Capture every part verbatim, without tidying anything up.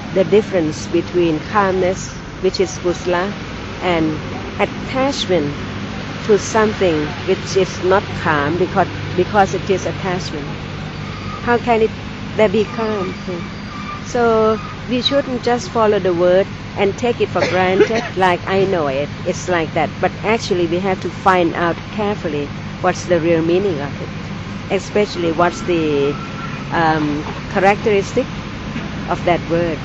the difference between calmness, which is kusala, and attachment to something which is not calm because because it is attachment. How can it there be calm? So we shouldn't just follow the word and take it for granted like I know it. It's like that. But actually we have to find out carefully what's the real meaning of it. Especially what's the um, characteristic of that word.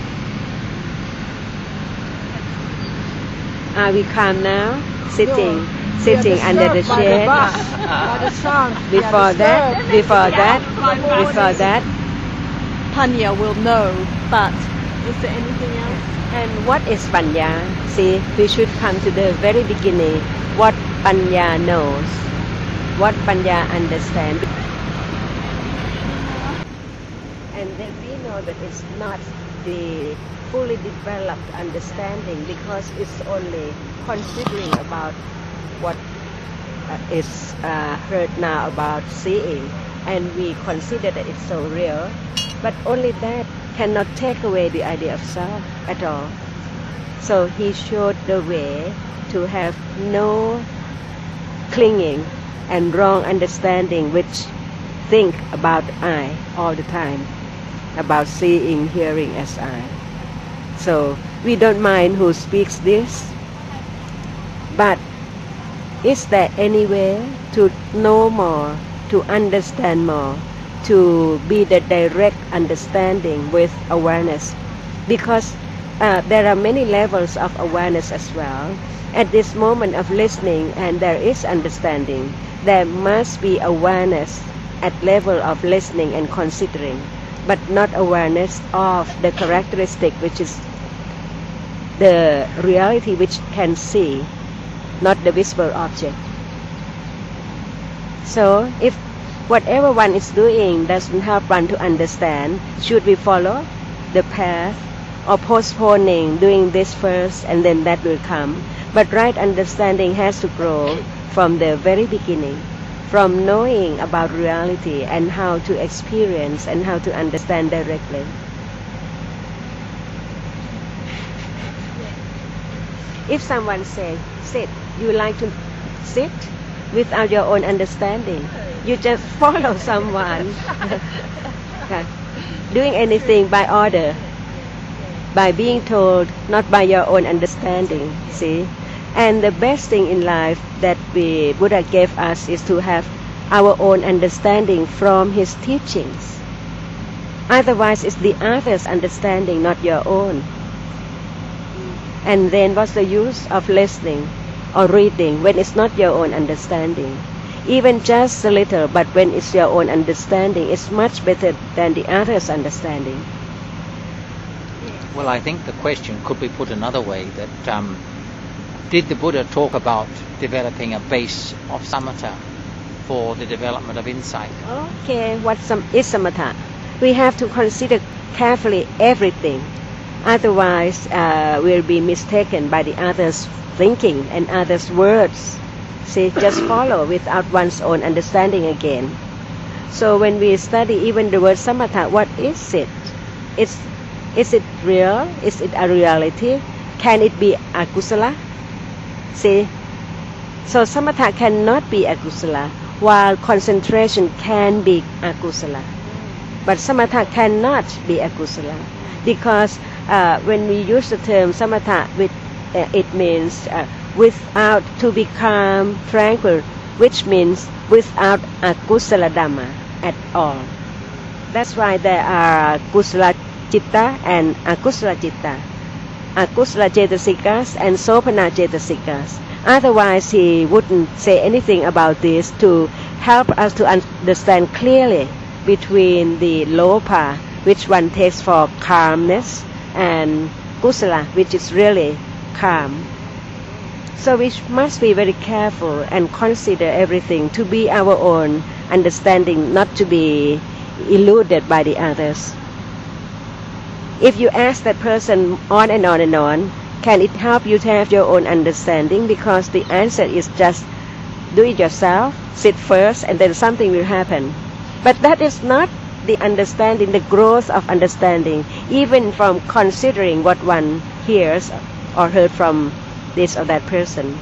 Are we calm now? Sitting, sitting under the shade. Before that, before that, before that, Panya will know, but is there anything else? And what is panya? See, we should come to the very beginning. What panya knows, what panya understands. And then we know that it's not the fully developed understanding because it's only considering about what uh, is uh, heard now about seeing, and we consider that it's so real, but only that cannot take away the idea of self at all. So he showed the way to have no clinging and wrong understanding which think about I all the time, about seeing, hearing as I. So we don't mind who speaks this, but is there any way to know more, to understand more, to be the direct understanding with awareness? Because uh, there are many levels of awareness as well. At this moment of listening and there is understanding, there must be awareness at level of listening and considering, but not awareness of the characteristic which is the reality which can see, not the visible object. So if whatever one is doing doesn't help one to understand, should we follow the path or postponing doing this first and then that will come? But right understanding has to grow from the very beginning, from knowing about reality and how to experience and how to understand directly. If someone says, sit, you like to sit without your own understanding. You just follow someone doing anything by order, by being told, not by your own understanding, see? And the best thing in life that the Buddha gave us is to have our own understanding from his teachings. Otherwise, it's the other's understanding, not your own. And then what's the use of listening or reading when it's not your own understanding? Even just a little, but when it's your own understanding, it's much better than the other's understanding. Well, I think the question could be put another way, that um, did the Buddha talk about developing a base of samatha for the development of insight? Okay, what some is samatha? We have to consider carefully everything. Otherwise, uh, we'll be mistaken by the other's thinking and others' words. See, just follow without one's own understanding again. So when we study even the word samatha, what is it? It's, is it real? Is it a reality? Can it be akusala? See, so samatha cannot be akusala, while concentration can be akusala. But samatha cannot be akusala, because uh, when we use the term samatha, with, uh, it means uh, without, to be calm, tranquil, which means without akusala dhamma at all. That's why there are kusala citta and akusala citta, akusala cetasikas and sopana cetasikas. Otherwise, he wouldn't say anything about this to help us to understand clearly between the lopa, which one takes for calmness, and kusala, which is really calm. So we must be very careful and consider everything to be our own understanding, not to be eluded by the others. If you ask that person on and on and on, can it help you to have your own understanding? Because the answer is just do it yourself, sit first, and then something will happen. But that is not the understanding, the growth of understanding, even from considering what one hears or heard from this or that person.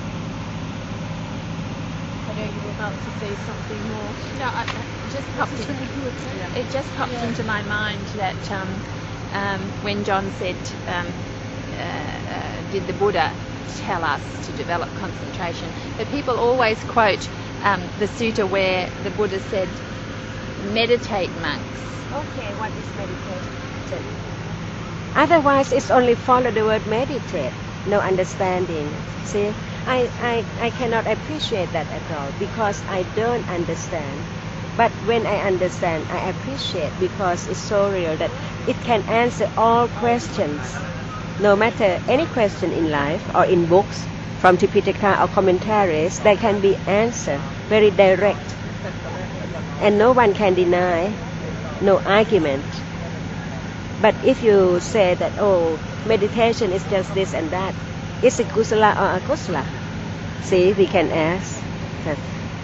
I know you were about to say something more. No, I, I just popped in, it just popped Yeah. into my mind that um, um, when John said, um, uh, uh, did the Buddha tell us to develop concentration, that people always quote um, the sutta where the Buddha said, meditate, monks. Okay, what is meditation? Otherwise, it's only follow the word meditate, no understanding. See, I, I, I cannot appreciate that at all because I don't understand. But when I understand, I appreciate because it's so real that it can answer all questions. No matter any question in life or in books, from Tipitaka or commentaries, they can be answered very direct. And no one can deny, no argument. But if you say that, oh, meditation is just this and that, is it kusala or akusala? See, we can ask that.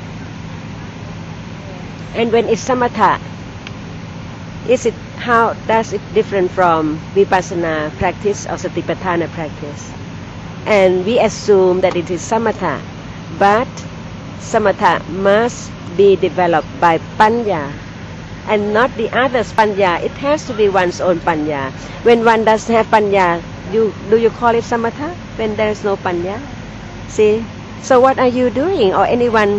And when it's samatha, is it, how does it different from vipassana practice or satipatthana practice? And we assume that it is samatha, but samatha must be developed by panya and not the other's panya. It has to be one's own panya. When one doesn't have panya, you, do you call it samatha when there is no panya? See? So what are you doing or anyone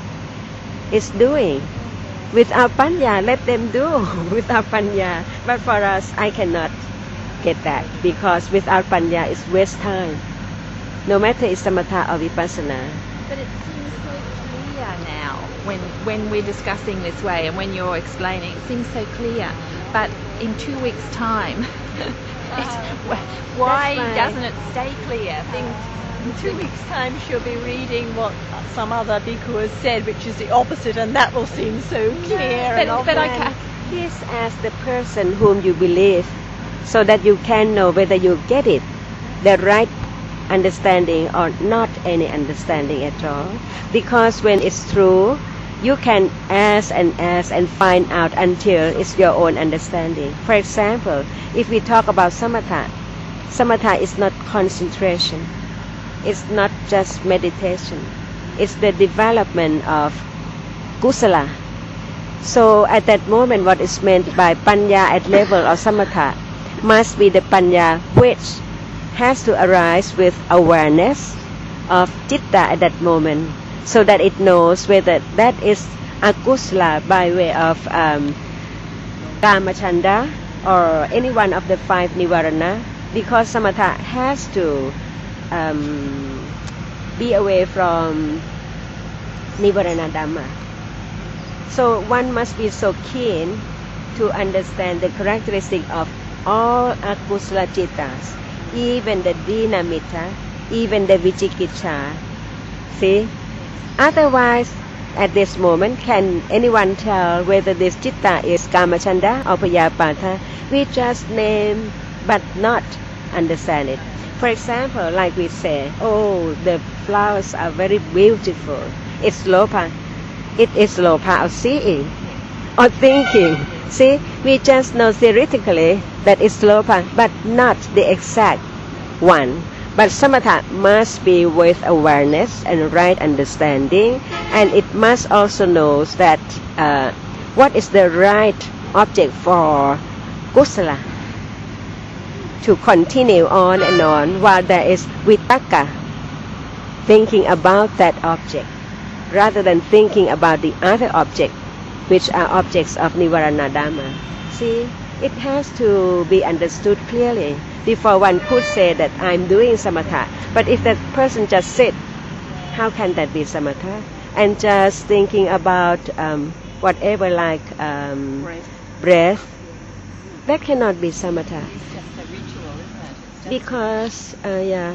is doing? Without panya, let them do without panya. But for us, I cannot get that because without panya is waste time. No matter it's samatha or vipassana. But it seems so clear now when when we're discussing this way and when you're explaining. It seems so clear. But in two weeks' time, it, why That's right. doesn't it stay clear? Things. In two weeks' time, she'll be reading what some other bhikkhu has said, which is the opposite, and that will seem so clear But, and but I obvious. can't. Please ask the person whom you believe so that you can know whether you get it, the right understanding or not any understanding at all. Because when it's true, you can ask and ask and find out until it's your own understanding. For example, if we talk about samatha, samatha is not concentration. It's not just meditation. It's the development of kusala. So at that moment, what is meant by panya at level of samatha must be the panya which has to arise with awareness of citta at that moment, so that it knows whether that is akusala by way of um, kamachanda or any one of the five nivarana, because samatha has to um, be away from nivarana dhamma. So one must be so keen to understand the characteristic of all akusala cittas, even the dinamita, even the vichikicha. See? Otherwise, at this moment, can anyone tell whether this citta is kamachanda or payapata? We just name but not understand it. For example, like we say, oh, the flowers are very beautiful. It's lopa. It is lopa of seeing or thinking. See, we just know theoretically that it's lopa, but not the exact one. But samatha must be with awareness and right understanding, and it must also know that uh, what is the right object for kusala to continue on and on while there is vitaka, thinking about that object, rather than thinking about the other object, which are objects of nivarana dhamma. See, it has to be understood clearly before one could say that I'm doing samatha. But if that person just sit, how can that be samatha? And just thinking about um, whatever like um, Breath. breath, that cannot be samatha. It's just a ritual, isn't it? It's just Because, uh, yeah.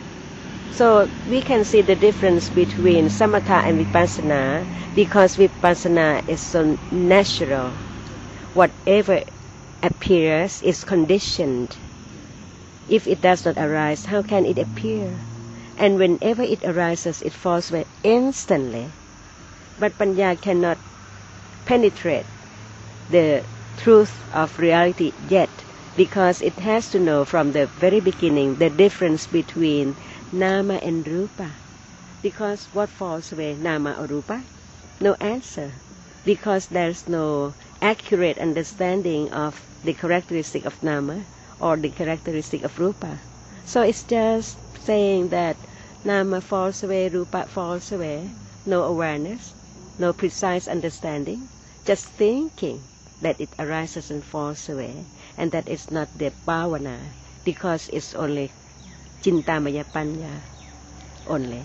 So we can see the difference between samatha and vipassana, because vipassana is so natural. Whatever appears is conditioned. If it does not arise, how can it appear? And whenever it arises, it falls away instantly. But panya cannot penetrate the truth of reality yet, because it has to know from the very beginning the difference between nama and rupa. Because what falls away, nama or rupa? No answer, because there's no accurate understanding of the characteristic of nama or the characteristic of rupa. So it's just saying that nama falls away, rupa falls away, no awareness, no precise understanding, just thinking that it arises and falls away, and that it's not the bhavana, because it's only Chintamaya Panya only.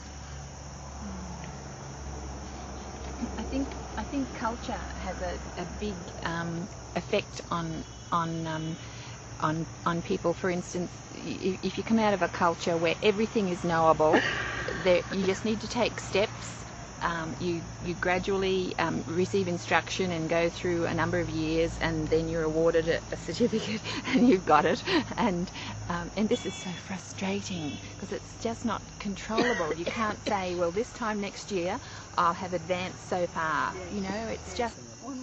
I think I think culture has a, a big um, effect on on um, on on people. For instance, if you come out of a culture where everything is knowable, there, you just need to take steps. Um, you you gradually um, receive instruction and go through a number of years, and then you're awarded a, a certificate, and you've got it. And um, and this is so frustrating because it's just not controllable. You can't say, well, this time next year I'll have advanced so far. You know, it's just.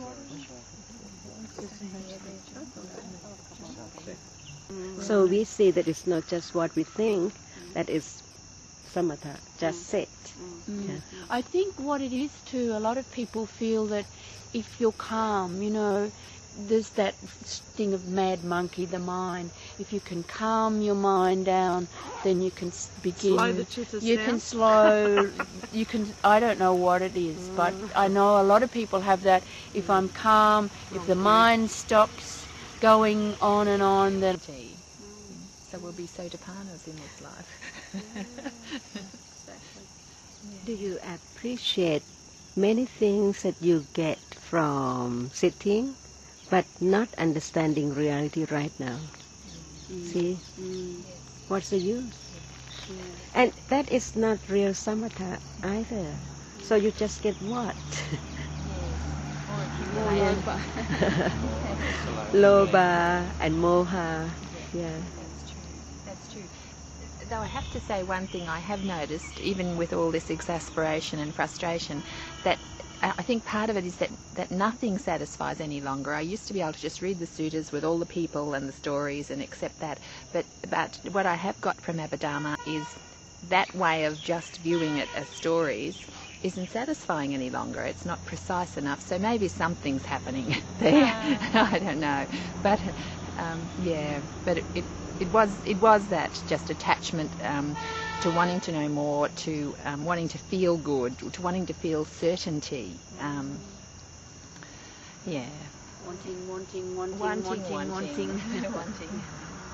So we see that it's not just what we think, that is samatha, just sit. Mm. Yeah. I think what it is too, a lot of people feel that if you're calm, you know, there's that thing of mad monkey, the mind. If you can calm your mind down, then you can s- begin. Slow the chitters you down. can slow. You can. I don't know what it is, but I know a lot of people have that. If I'm calm, if the mind stops going on and on, then. So we'll be Sotapannas in this life. Do you appreciate many things that you get from sitting, but not understanding reality right now? Mm. See? Mm. What's the use? Yeah. And that is not real samatha either. So you just get what? Loba. Loba and moha. Yeah. That's true. That's true. Though I have to say one thing I have noticed, even with all this exasperation and frustration, that I think part of it is that, that nothing satisfies any longer. I used to be able to just read the suttas with all the people and the stories and accept that. But, but what I have got from Abhidharma is that way of just viewing it as stories isn't satisfying any longer. It's not precise enough. So maybe something's happening there. I don't know. But um, yeah, but it, it It was it was that just attachment um, to wanting to know more, to um, wanting to feel good, to wanting to feel certainty. Um, yeah. Wanting, wanting, wanting, Wanting, wanting, wanting, wanting. wanting.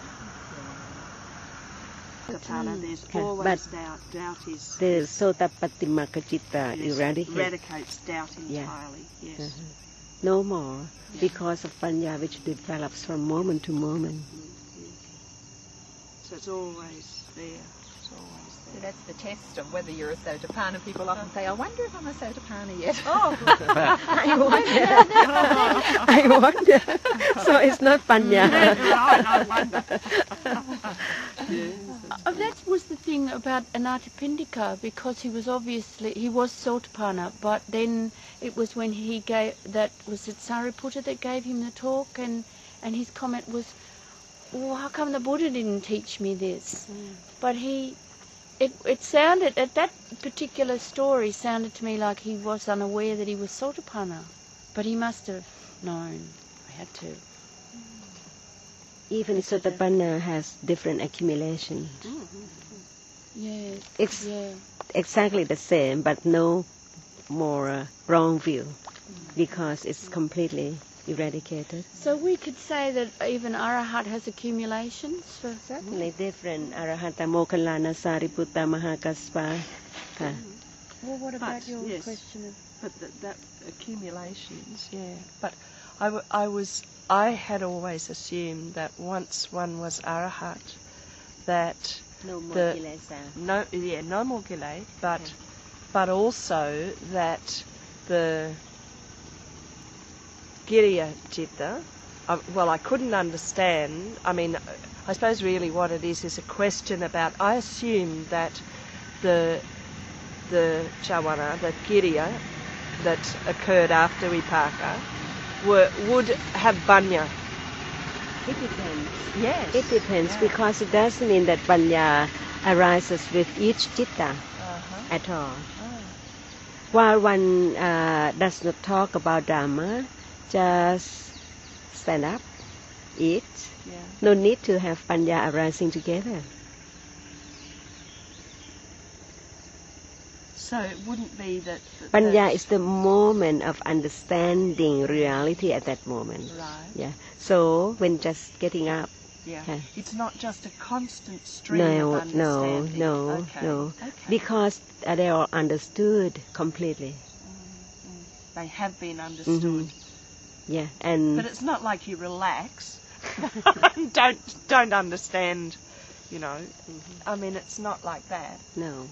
Satana, there's Okay, always but doubt. Doubt is The Sotapattimaka Citta yes, eradicates. eradicates doubt Yeah. entirely. Yes. Uh-huh. No more, because of Panya which develops from moment to moment. So it's always there. It's always So there. that's the test of whether you're a Sotapanna. People often say, I wonder if I'm a Sotapanna yet. Oh, I wonder. I wonder. So it's not Panya. I wonder. Oh, that was the thing about Anathapindika, because he was obviously, he was Sotapanna, but then it was when he gave, that was it Sariputta that gave him the talk, and, and his comment was, well, how come the Buddha didn't teach me this? Mm. But he, it, it sounded, at that particular story, sounded to me like he was unaware that he was Sotapanna, but he must have known. I had to. Even Sotapanna has different accumulation. Yeah. It's Yeah. exactly the same, but no more uh, wrong view, because it's completely eradicated. So we could say that even Arahat has accumulations for Certainly different. Arahata Mokkallana Sariputta Mahakaspa. Ka. Well, what about But, your yes. question of But that, that accumulations, yeah. But I, w- I was, I had always assumed that once one was arahat, that No more The- kilesa. no, yeah, no more gile, but, but also that the Giriya Citta, I, well, I couldn't understand. I mean, I suppose really what it is is a question about. I assumed that the the Chawana, the Giriya that occurred after Vipaka, were, would have banya. It depends. Yes. It depends Yeah. because it doesn't mean that panya arises with each citta Uh-huh. at all. Ah. While one uh, does not talk about Dhamma, just stand up, eat. Yeah. No need to have panya arising together. So it wouldn't be that. that Panya that- is the moment of understanding reality at that moment. Right. Yeah. So when just getting up, Yeah. Okay. It's not just a constant stream no, of no, understanding. no, Okay. no, Okay. because uh, they are understood completely. They have been understood. Yeah, and But it's not like you relax. don't don't understand, you know. I mean, it's not like that. no.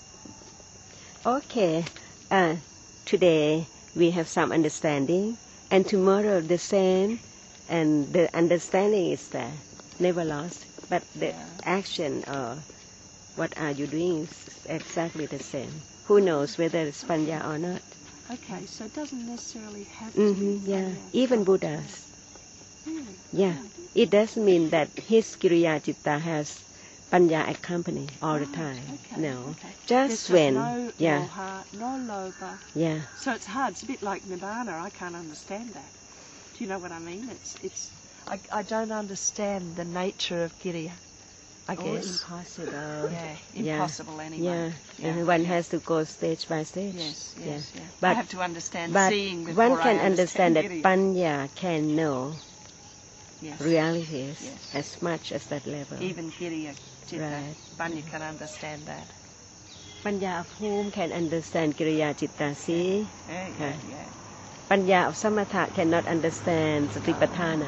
Okay, uh, today we have some understanding, and tomorrow the same, and the understanding is there, never lost. But the Yeah. action or what are you doing is exactly the same. Who knows whether it's panya or not? Okay, so it doesn't necessarily have to hmm be. yeah, yeah. even Buddhas. Really? Yeah, it doesn't mean that his Kiriya Citta has panya accompany all the Oh, time. okay, No, okay. just There's when, no yeah, moha, no loba. yeah, So it's hard. It's a bit like nibbana. I can't understand that. Do you know what I mean? It's it's. I, I don't understand the nature of kiriya. I oh, guess. impossible. Yeah, Yeah. impossible Yeah, anyway. and one has to go stage by stage. Yes, yes, yeah. yeah. I But have to understand but seeing before one can I understand that kiriya. panya can know Yes. realities Yes. as much as that level. Even kiriya, citta, Right. Banya can understand that. Panya of whom can understand Kiriya Citta? See, Yeah, yeah, Okay. yeah. Panya of Samatha cannot understand Satipatthana.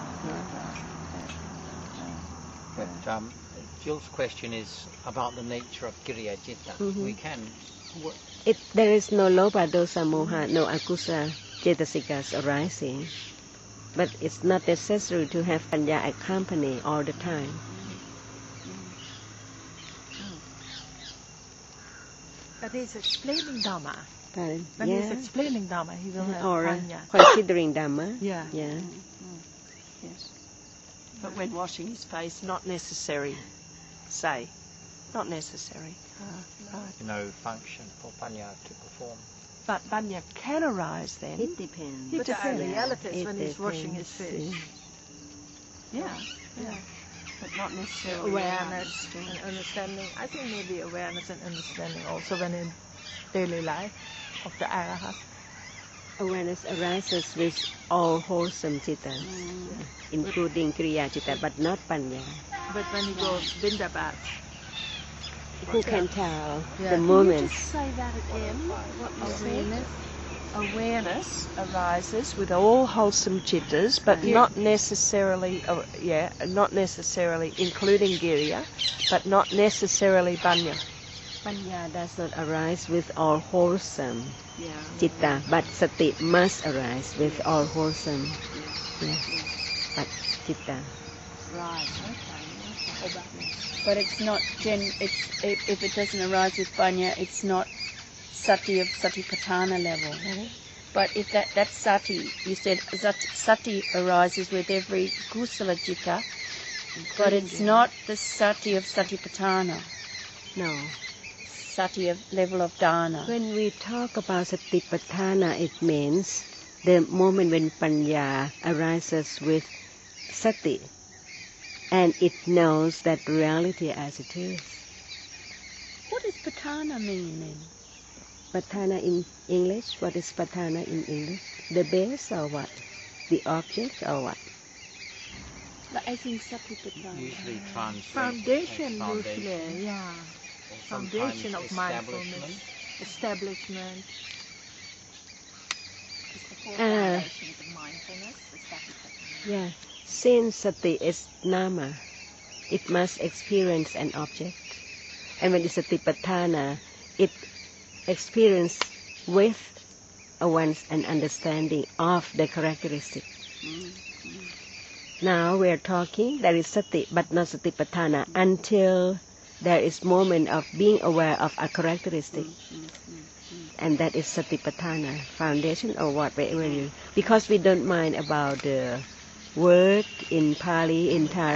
But um, Jill's question is about the nature of Kiriya Citta. Mhm. We can. w- It, there is no loba, dosa, moha, no akusa cetasikas arising. But it's not necessary to have panya accompany all the time. But he's explaining Dhamma. Pardon? When he's Yeah. explaining Dhamma, he will have Or uh, panya. considering Dhamma. Yeah. Yeah. Yes. But when washing his face, not necessary. Say, not necessary. No function for Panya to perform. But banya can arise then. It depends. It But the depends. reality is It when he's washing his depends. face. Yeah, yeah. But not necessarily. Awareness and understanding. I think maybe awareness and understanding also when in daily life of the arahat. Awareness arises with all wholesome citta, including Kriya Citta, but not Panya. But when he goes Bindabat, Who can tell Yeah. the Can you moment? Just say that again. What you said. awareness. Awareness arises with all wholesome chittas, but Yeah. not necessarily. Uh, yeah, not necessarily including giriya, but not necessarily banya. Panya does not arise with all wholesome Yeah. citta, but sati must arise with all wholesome. Yes. But citta. Right. Okay. But it's not gen. It's if, if it doesn't arise with panya, it's not sati of satipatthana level. But if that that's sati, you said sati, sati arises with every kusala citta, but it's not the sati of satipatthana. No. Sati of level of dana. When we talk about satipatthana, it means the moment when panya arises with sati, and it knows that reality as it is. What does patthana mean then? Patthana in English, what is patthana in English? The base or what? The object or what? But I think satipatthana. Usually translate Foundation, as foundation, usually, yeah. or sometimes Foundation of mindfulness. establishment. Establishment. Uh, yeah. Since sati is nama, it must experience an object. And when it's satipatthana, it experience with a one's an understanding of the characteristic. Now we are talking, there is sati, but not satipatthana, until there is moment of being aware of a characteristic. and that is Satipatthana foundation or what, whatever you, because we don't mind about the word in Pali, in Thai.